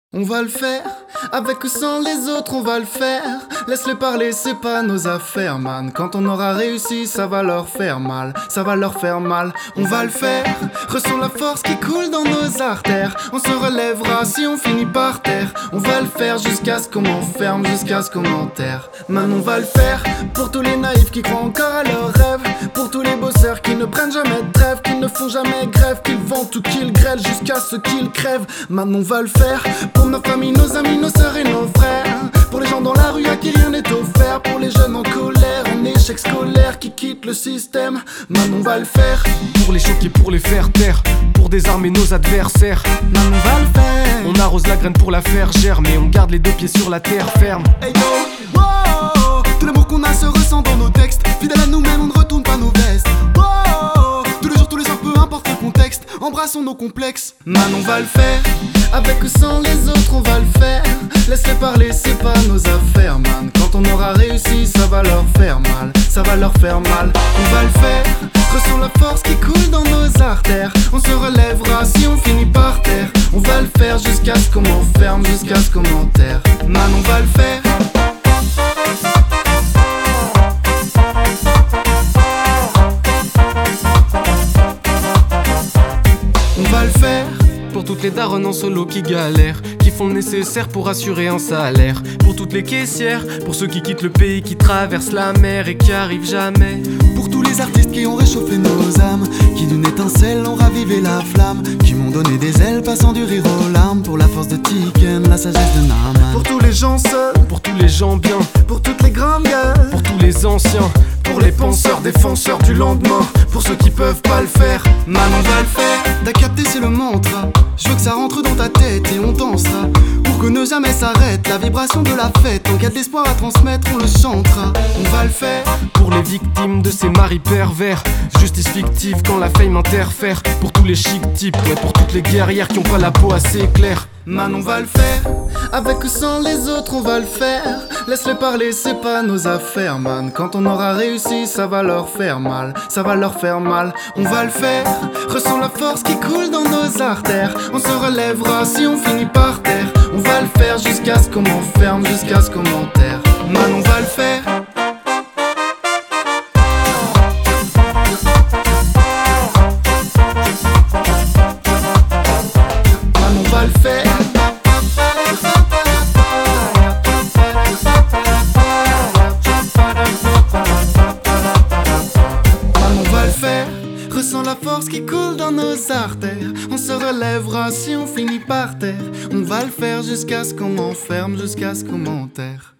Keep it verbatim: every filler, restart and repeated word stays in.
On va le faire, avec ou sans les autres on va le faire. Laisse-les parler, c'est pas nos affaires, man. Quand on aura réussi, ça va leur faire mal. Ça va leur faire mal, on va le faire. Ressens la force qui coule dans nos artères. On se relèvera si on finit par terre. On va le faire jusqu'à ce qu'on m'enferme, jusqu'à ce qu'on m'enterre. Man, on va le faire, pour tous les naïfs qui croient encore à leurs rêves. Pour tous les bosseurs qui ne prennent jamais de trêve, qui ne font jamais grève, qu'ils vendent ou qu'ils grêlent jusqu'à ce qu'ils crèvent. Man, on va le faire, pour nos familles, nos amis, nos sœurs et nos frères. Pour les gens dans la rue à qui rien n'est offert. Pour les jeunes en colère, en échec scolaire, qui quittent le système. Man, on va le faire, pour les choquer, pour les faire taire, pour désarmer nos adversaires. Man, on va le faire. On arrose la graine pour la faire germer, on garde les deux pieds sur la terre ferme. Hey yo, wow, tout l'amour qu'on a se ressent dans nos textes. Fidèles à nous-mêmes, on ne retourne pas nos vestes. Wow, tous les jours, tous les heures, peu importe le contexte, embrassons nos complexes. Man, on va le faire, avec ou sans les autres on va le faire. Laisse-les parler, c'est pas nos affaires, man. Quand on aura réussi, ça va leur faire mal. Ça va leur faire mal, on va le faire. Ressens la force qui coule dans nos artères. On se relèvera si on finit par terre. On va le faire jusqu'à ce qu'on m'enferme, jusqu'à ce qu'on m'enterre. Man, on va le faire. On va le faire. Pour toutes les daronnes en solo qui galèrent, qui font le nécessaire pour assurer un salaire. Pour toutes les caissières, pour ceux qui quittent le pays, qui traversent la mer et qui arrivent jamais. Pour tous les artistes qui ont réchauffé nos âmes, qui d'une étincelle ont ravivé la flamme, qui m'ont donné des ailes passant du rire aux larmes. Pour la force de Tiken, la sagesse de Naaman. Pour tous les gens seuls, pour tous les gens bien, pour toutes les grandes gueules, pour tous les anciens, pour les penseurs, défenseurs du lendemain, pour ceux qui peuvent pas le faire. Man, on va le faire. T'as capté, c'est le mantra. Je veux que ça rentre dans ta tête et on dansera pour que ne jamais s'arrête la vibration de la fête. En cas d'espoir à transmettre, on le chantera. On va le faire. Pour les victimes de ces maris pervers, justice fictive quand la fame interfère. Pour tous les chic types, ouais, pour toutes les guerrières qui ont pas la peau assez claire. Man, on va le faire, avec ou sans les autres on va le faire. Laisse-les parler, c'est pas nos affaires, man. Quand on aura réussi, ça va leur faire mal. Ça va leur faire mal, on va le faire. Ressens la force qui coule dans nos artères. On se relèvera si on finit par terre. On va le faire jusqu'à ce qu'on m'enferme, jusqu'à ce qu'on m'enterre. Man, on va le faire. Man, on va le faire. Ressens la force qui coule dans nos artères. On se relèvera si on finit par terre. On va le faire jusqu'à ce qu'on m'enferme, jusqu'à ce qu'on m'enterre.